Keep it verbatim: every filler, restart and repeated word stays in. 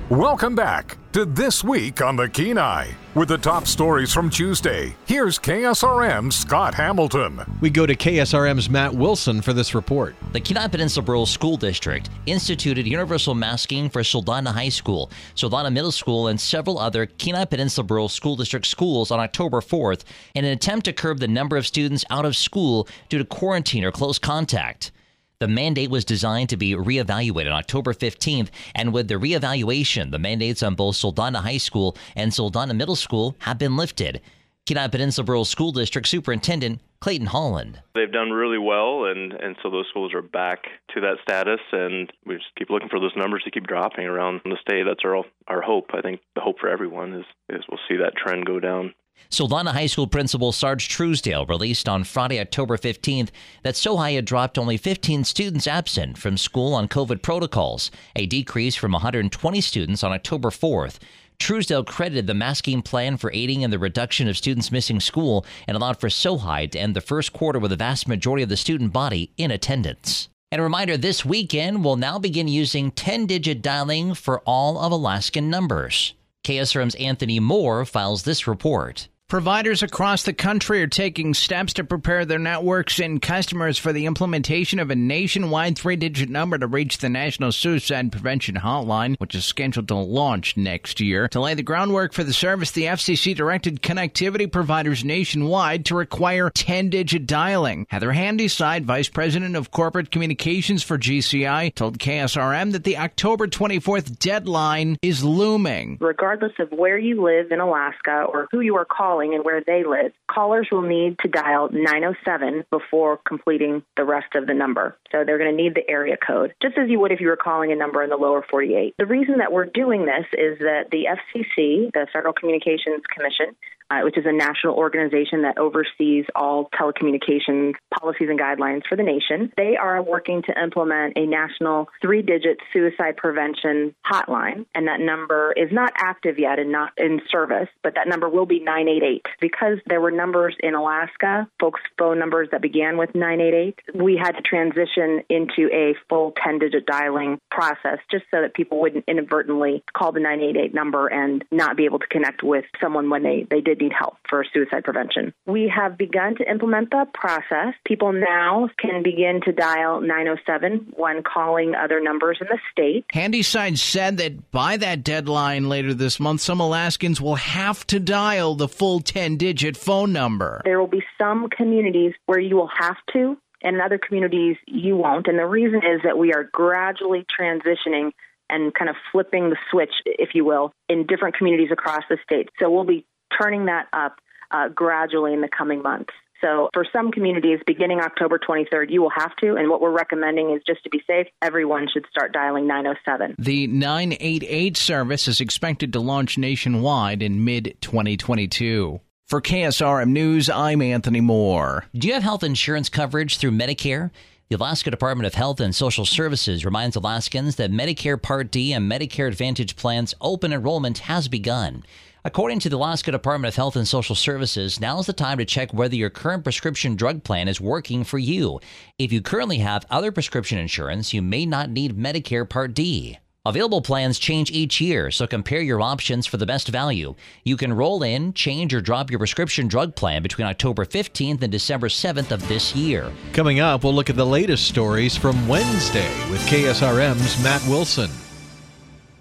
Welcome back to This Week on the Kenai. With the top stories from Tuesday, here's K S R M's Scott Hamilton. We go to K S R M's Matt Wilson for this report. The Kenai Peninsula Rural School District instituted universal masking for Soldotna High School, Soldotna Middle School, and several other Kenai Peninsula Rural School District schools on October fourth in an attempt to curb the number of students out of school due to quarantine or close contact. The mandate was designed to be reevaluated on October fifteenth, and with the reevaluation, the mandates on both Soldotna High School and Soldotna Middle School have been lifted. Kenai Peninsula Rural School District Superintendent Clayton Holland. They've done really well, and, and so those schools are back to that status, and we just keep looking for those numbers to keep dropping around the state. That's our our hope. I think the hope for everyone is, is we'll see that trend go down. Soldotna High School Principal Sarge Truesdale released on Friday, October fifteenth, that SoHi had dropped only fifteen students absent from school on COVID protocols, a decrease from one hundred twenty students on October fourth. Truesdale credited the masking plan for aiding in the reduction of students missing school and allowed for SoHi to end the first quarter with the vast majority of the student body in attendance. And a reminder, this weekend we'll now begin using ten-digit dialing for all of Alaskan numbers. K S R M's Anthony Moore files this report. Providers across the country are taking steps to prepare their networks and customers for the implementation of a nationwide three-digit number to reach the National Suicide Prevention Hotline, which is scheduled to launch next year. To lay the groundwork for the service, the F C C directed connectivity providers nationwide to require ten-digit dialing. Heather Handyside, Vice President of Corporate Communications for G C I, told K S R M that the October twenty-fourth deadline is looming. Regardless of where you live in Alaska or who you are calling, and where they live, callers will need to dial nine oh seven before completing the rest of the number. So they're going to need the area code, just as you would if you were calling a number in the lower forty-eight. The reason that we're doing this is that the F C C, the Federal Communications Commission, uh, which is a national organization that oversees all telecommunications policies and guidelines for the nation, they are working to implement a national three-digit suicide prevention hotline, and that number is not active yet and not in service, but that number will be nine eight eight. Because there were numbers in Alaska, folks' phone numbers that began with nine eight eight, we had to transition into a full ten-digit dialing process just so that people wouldn't inadvertently call the nine eight eight number and not be able to connect with someone when they, they did need help for suicide prevention. We have begun to implement the process. People now can begin to dial nine oh seven when calling other numbers in the state. Handyside said that by that deadline later this month, some Alaskans will have to dial the full ten-digit phone number. There will be some communities where you will have to, and in other communities you won't. And the reason is that we are gradually transitioning and kind of flipping the switch, if you will, in different communities across the state. So we'll be turning that up uh, gradually in the coming months. So for some communities, beginning October twenty-third, you will have to, and what we're recommending is just to be safe, everyone should start dialing nine oh seven. The nine eight eight service is expected to launch nationwide in mid twenty twenty-two. For K S R M News, I'm Anthony Moore. Do you have health insurance coverage through Medicare? The Alaska Department of Health and Social Services reminds Alaskans that Medicare Part D and Medicare Advantage plans open enrollment has begun. According to the Alaska Department of Health and Social Services, now is the time to check whether your current prescription drug plan is working for you. If you currently have other prescription insurance, you may not need Medicare Part D. Available plans change each year, so compare your options for the best value. You can roll in, change, or drop your prescription drug plan between October fifteenth and December seventh of this year. Coming up, we'll look at the latest stories from Wednesday with K S R M's Matt Wilson.